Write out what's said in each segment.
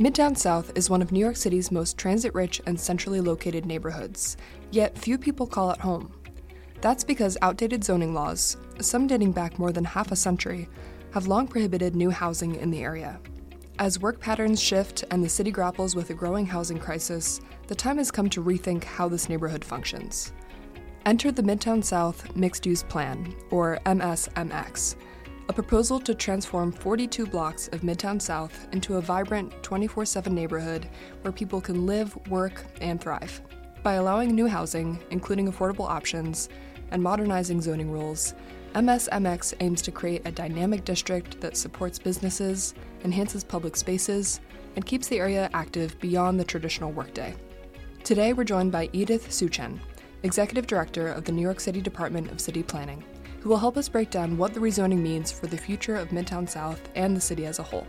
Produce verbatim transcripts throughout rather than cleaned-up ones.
Midtown South is one of New York City's most transit-rich and centrally located neighborhoods, yet few people call it home. That's because outdated zoning laws, some dating back more than half a century, have long prohibited new housing in the area. As work patterns shift and the city grapples with a growing housing crisis, the time has come to rethink how this neighborhood functions. Enter the Midtown South Mixed-Use Plan, or M S M X, a proposal to transform forty-two blocks of Midtown South into a vibrant twenty-four seven neighborhood where people can live, work, and thrive. By allowing new housing, including affordable options, and modernizing zoning rules, M S M X aims to create a dynamic district that supports businesses, enhances public spaces, and keeps the area active beyond the traditional workday. Today, we're joined by Edith Suchen, Executive Director of the New York City Department of City Planning, who will help us break down what the rezoning means for the future of Midtown South and the city as a whole.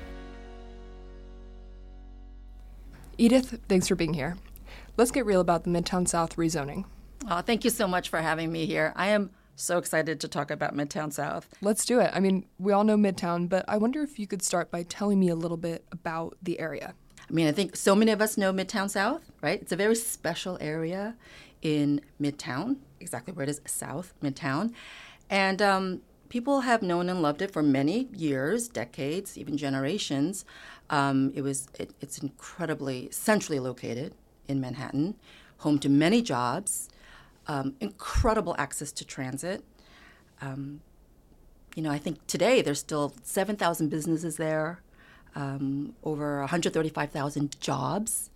Edith, thanks for being here. Let's get real about the Midtown South rezoning. Oh, thank you so much for having me here. I am so excited to talk about Midtown South. Let's do it. I mean, we all know Midtown, but I wonder if you could start by telling me a little bit about the area. I mean, I think so many of us know Midtown South, right? It's a very special area in Midtown, exactly where it is, South Midtown. And um, people have known and loved it for many years, decades, even generations. Um, it was it, it's incredibly centrally located in Manhattan, home to many jobs, um, incredible access to transit. Um, you know, I think today there's still seven thousand businesses there, um, over one hundred thirty-five thousand jobs.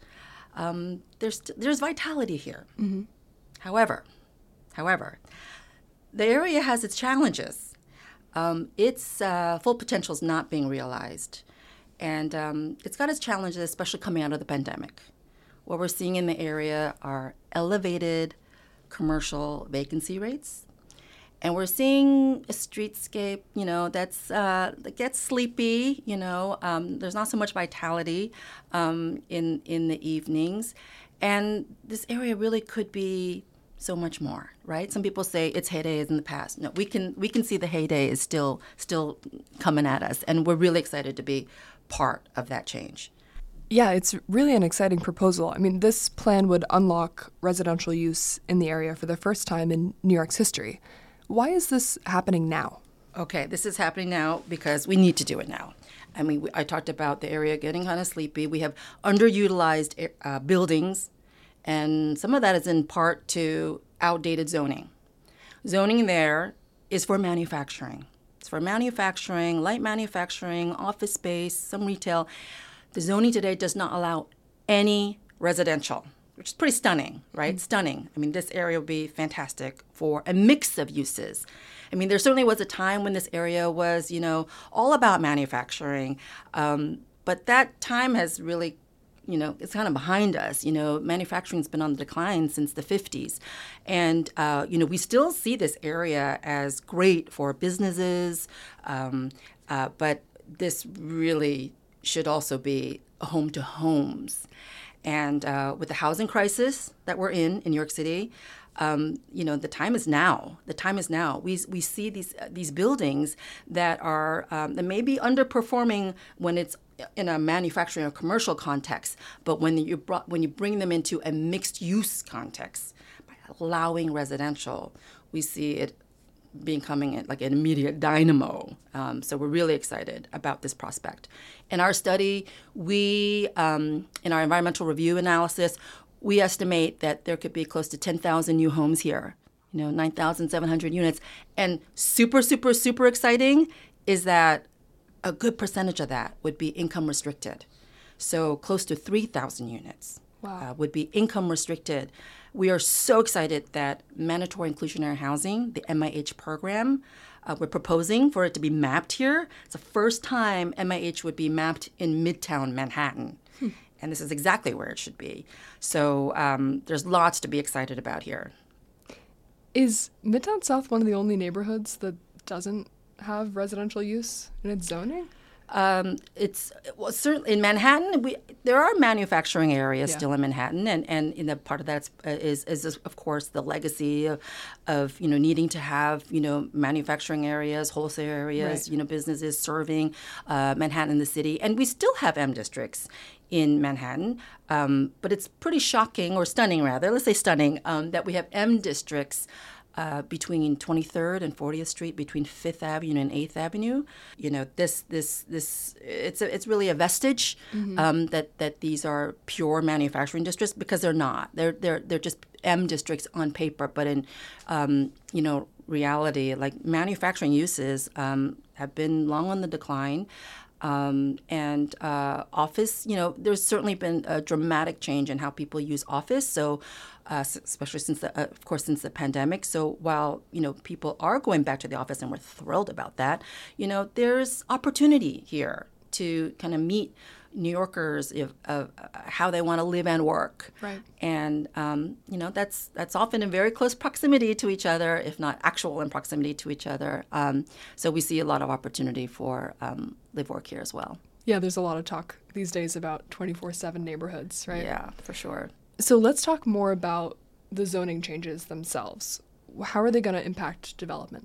Um, there's there's vitality here. Mm-hmm. However, however, the area has its challenges. Um, its uh, full potential is not being realized, and um, it's got its challenges, especially coming out of the pandemic. What we're seeing in the area are elevated commercial vacancy rates, and we're seeing a streetscape, you know, that's uh, that gets sleepy. You know, um, there's not so much vitality um, in in the evenings, and this area really could be so much more, right? Some people say its heyday is in the past. No, we can we can see the heyday is still still coming at us, and we're really excited to be part of that change. Yeah, it's really an exciting proposal. I mean, this plan would unlock residential use in the area for the first time in New York's history. Why is this happening now? Okay, this is happening now because we need to do it now. I mean, I talked about the area getting kind of sleepy. We have underutilized uh, buildings, and some of that is in part to outdated zoning. Zoning there is for manufacturing. It's for manufacturing, light manufacturing, office space, some retail. The zoning today does not allow any residential, which is pretty stunning, right? Mm-hmm. Stunning. I mean, this area would be fantastic for a mix of uses. I mean, there certainly was a time when this area was, you know, all about manufacturing. Um, but that time has really, you know, it's kind of behind us. You know, manufacturing's been on the decline since the fifties. And, uh, you know, we still see this area as great for businesses. Um, uh, but this really should also be a home to homes. And uh, with the housing crisis that we're in in New York City, um, you know, the time is now. The time is now. We we see these uh, these buildings that are um, that may be underperforming when it's in a manufacturing or commercial context, but when you brought, when you bring them into a mixed use context, by allowing residential, we see it becoming like an immediate dynamo. Um, so we're really excited about this prospect. In our study, we, um, in our environmental review analysis, we estimate that there could be close to ten thousand new homes here, you know, nine thousand seven hundred units. And super, super, super exciting is that a good percentage of that would be income restricted. So close to three thousand units wow. uh, would be income restricted. We are so excited that mandatory inclusionary housing, the M I H program, uh, we're proposing for it to be mapped here. It's the first time M I H would be mapped in Midtown Manhattan. Hmm. And this is exactly where it should be. So um, there's lots to be excited about here. Is Midtown South one of the only neighborhoods that doesn't have residential use in its zoning? Um, it's well, certainly in Manhattan. We there are manufacturing areas Yeah. still in Manhattan, and and in the part of that is, is is of course the legacy of, of you know needing to have you know manufacturing areas, wholesale areas, Right. you know businesses serving uh, Manhattan and the city, and we still have M districts in Manhattan, um, but it's pretty shocking or stunning rather. Let's say stunning um, that we have M districts. Uh, between twenty-third and fortieth Street, between Fifth Avenue and eighth Avenue, you know this this this it's a, it's really a vestige Mm-hmm. um, that that these are pure manufacturing districts because they're not. They're they're they're just M districts on paper, but in um, you know reality, like manufacturing uses um, have been long on the decline. Um, and uh, office, you know, there's certainly been a dramatic change in how people use office. So, uh, s- especially since, the, uh, of course, since the pandemic. So while you know people are going back to the office, and we're thrilled about that, you know, there's opportunity here to kind of meet New Yorkers if, uh, how they want to live and work. Right. And um, you know that's that's often in very close proximity to each other, if not actual in proximity to each other. Um, so we see a lot of opportunity for um, live work here as well. Yeah, there's a lot of talk these days about twenty-four seven neighborhoods, right? Yeah, for sure. So let's talk more about the zoning changes themselves. How are they going to impact development?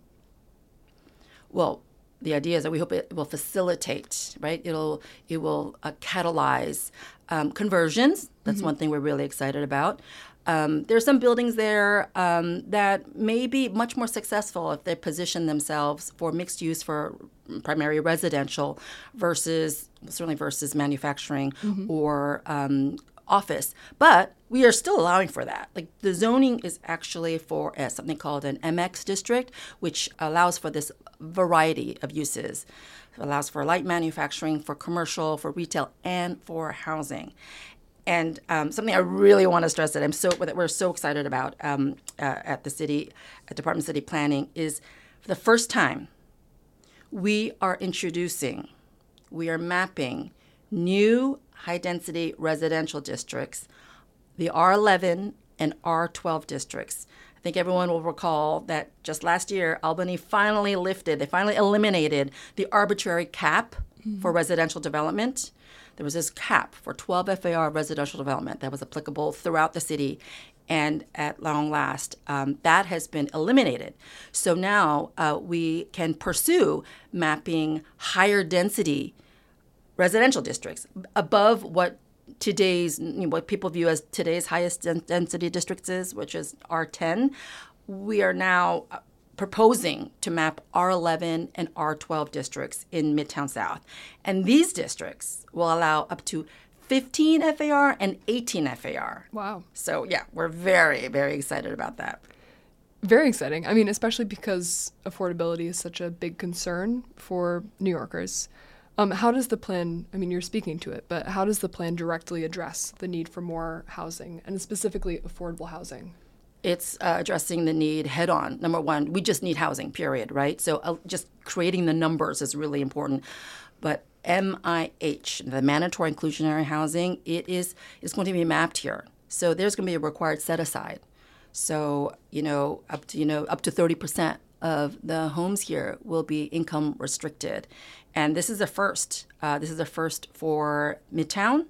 Well, the idea is that we hope it will facilitate, right? It'll it will uh, catalyze um, conversions. That's one thing we're really excited about. Um, there are some buildings there um, that may be much more successful if they position themselves for mixed use for primary residential versus certainly versus manufacturing or um, office. But we are still allowing for that. Like the zoning is actually for uh, something called an M X district, which allows for this variety of uses. It allows for light manufacturing, for commercial, for retail, and for housing. And um, something I really want to stress that I'm so that we're so excited about um, uh, at the city, at Department of City Planning, is for the first time we are introducing, we are mapping new high-density residential districts, the R eleven and R twelve districts. I think everyone will recall that just last year, Albany finally lifted, they finally eliminated the arbitrary cap mm-hmm. for residential development. There was this cap for twelve F A R residential development that was applicable throughout the city. And at long last, um, that has been eliminated. So now uh, we can pursue mapping higher density residential districts above what today's, you know, what people view as today's highest density districts is, which is R ten. We are now proposing to map R eleven and R twelve districts in Midtown South. And these districts will allow up to fifteen F A R and eighteen F A R. Wow. So yeah, we're very, very excited about that. Very exciting. I mean, especially because affordability is such a big concern for New Yorkers. Um, how does the plan, I mean, you're speaking to it, but how does the plan directly address the need for more housing, and specifically affordable housing? It's uh, addressing the need head on. Number one, we just need housing, period, right? So uh, just creating the numbers is really important. But M I H, the mandatory inclusionary housing, it is is going to be mapped here. So there's going to be a required set aside. So, you know, up to, you know, up to thirty percent of the homes here will be income restricted. And this is a first. Uh, this is a first for Midtown.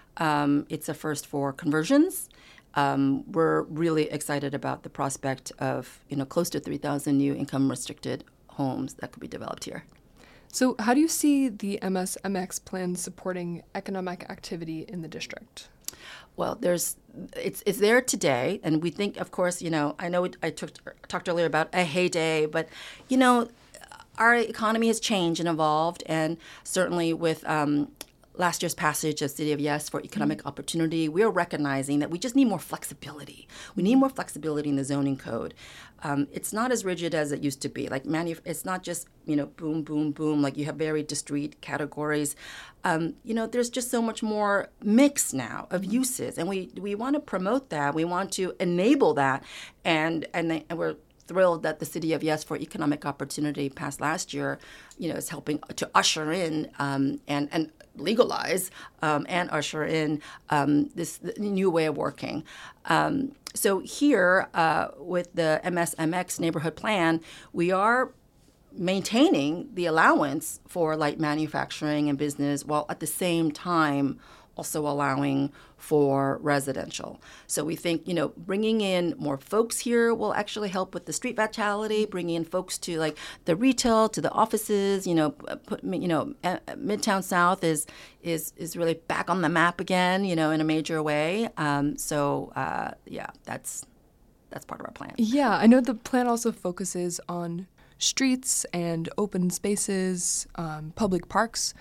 Um, it's a first for conversions. Um, we're really excited about the prospect of, you know, close to three thousand new income restricted homes that could be developed here. So how do you see the M S M X plan supporting economic activity in the district? Well, there's it's it's there today, and we think, of course, you know, I know I took, talked earlier about a heyday, but, you know, our economy has changed and evolved, and certainly with um, last year's passage of City of Yes for economic mm-hmm. opportunity, we are recognizing that we just need more flexibility. We need more flexibility in the zoning code. Um, it's not as rigid as it used to be. Like manu- it's not just, you know, boom, boom, boom. Like you have very discrete categories. Um, you know, there's just so much more mix now of uses, and we we want to promote that. We want to enable that, and and, they, and we're thrilled that the City of Yes for Economic Opportunity passed last year, you know, is helping to usher in um, and and legalize um, and usher in um, this new way of working. Um, so here, uh, with the M S M X neighborhood plan, we are maintaining the allowance for light manufacturing and business while at the same time also allowing for residential. So we think, you know, bringing in more folks here will actually help with the street vitality, bringing in folks to like the retail, to the offices, you know, put, you know, Midtown South is is is really back on the map again, you know, in a major way. Um, so uh, yeah, that's that's part of our plan. Yeah, I know the plan also focuses on streets and open spaces, um, public parks.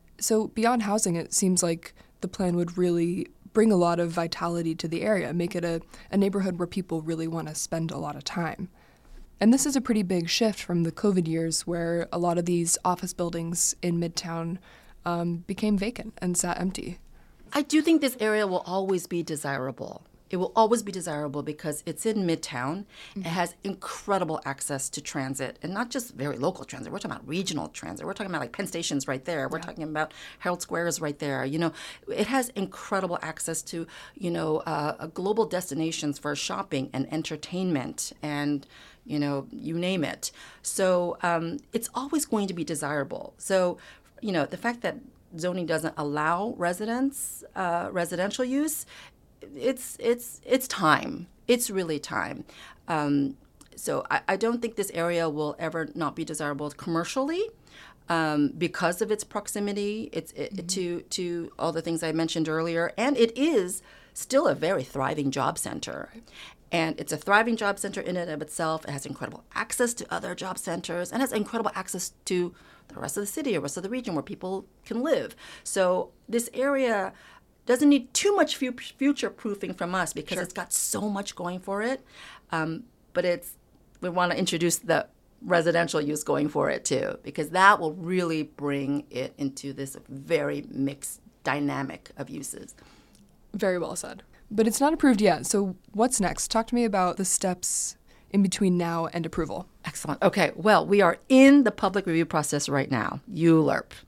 So beyond housing, it seems like the plan would really bring a lot of vitality to the area, make it a, a neighborhood where people really want to spend a lot of time. And this is a pretty big shift from the COVID years where a lot of these office buildings in Midtown um, became vacant and sat empty. I do think this area will always be desirable. It will always be desirable because it's in Midtown. Mm-hmm. It has incredible access to transit, and not just very local transit. We're talking about regional transit. We're talking about like Penn Station's right there. We're yeah. talking about Herald Square is right there. You know, it has incredible access to, you know, uh, global destinations for shopping and entertainment and, you know, you name it. So um, it's always going to be desirable. So, you know, the fact that zoning doesn't allow residents, uh, residential use, It's it's it's time. It's really time. Um, so I, I don't think this area will ever not be desirable commercially um, because of its proximity it's, it, mm-hmm. to to all the things I mentioned earlier. And it is still a very thriving job center. Right. And it's a thriving job center in and of itself. It has incredible access to other job centers and has incredible access to the rest of the city or rest of the region where people can live. So this area doesn't need too much future proofing from us because sure. it's got so much going for it. Um, but it's we want to introduce the residential use going for it too, because that will really bring it into this very mixed dynamic of uses. Very well said. But it's not approved yet. So what's next? Talk to me about the steps in between now and approval. Excellent. Okay. Well, we are in the public review process right now, U L U R P.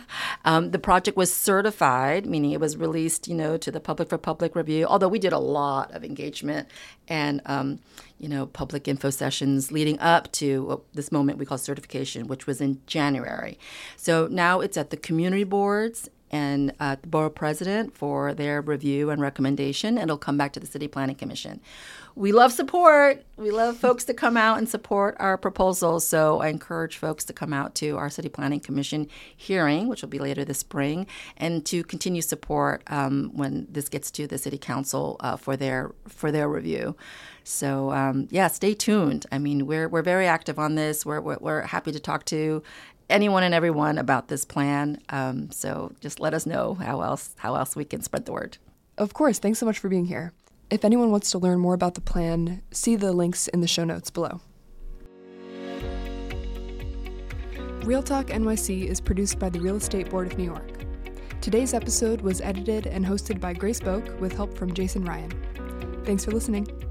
um, the project was certified, meaning it was released, you know, to the public for public review, although we did a lot of engagement and, um, you know, public info sessions leading up to this moment we call certification, which was in January. So now it's at the community boards and uh, the borough president for their review and recommendation, and it'll come back to the City Planning Commission. We love support. We love folks to come out and support our proposals. So I encourage folks to come out to our City Planning Commission hearing, which will be later this spring, and to continue support um, when this gets to the City Council uh, for their for their review. So um, yeah, stay tuned. I mean, we're we're very active on this. We're we're, we're happy to talk to anyone and everyone about this plan. Um, so just let us know how else how else we can spread the word. Of course. Thanks so much for being here. If anyone wants to learn more about the plan, see the links in the show notes below. Real Talk N Y C is produced by the Real Estate Board of New York. Today's episode was edited and hosted by Grace Boak with help from Jason Ryan. Thanks for listening.